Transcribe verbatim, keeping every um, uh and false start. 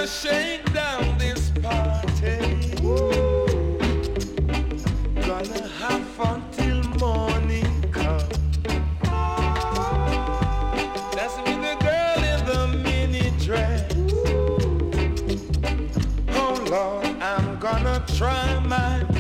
gonna shake down this party. Woo. Gonna have fun till morning come. That's with the girl in the mini dress. Oh Lord, I'm gonna try my